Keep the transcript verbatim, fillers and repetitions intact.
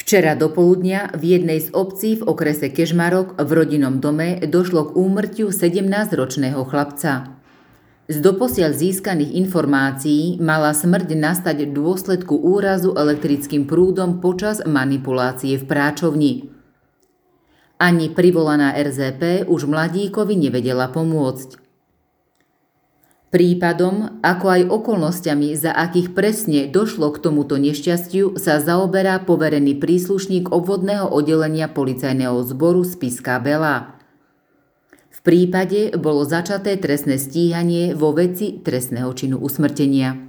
Včera dopoludnia v jednej z obcí v okrese Kežmarok v rodinnom dome došlo k úmrtiu sedemnásťročného chlapca. Z doposiaľ získaných informácií mala smrť nastať v dôsledku úrazu elektrickým prúdom počas manipulácie v práčovni. Ani privolaná er zet pé už mladíkovi nevedela pomôcť. Prípadom, ako aj okolnostiami, za akých presne došlo k tomuto nešťastiu, sa zaoberá poverený príslušník obvodného oddelenia policajného zboru Spišská Belá. V prípade bolo začaté trestné stíhanie vo veci trestného činu usmrtenia.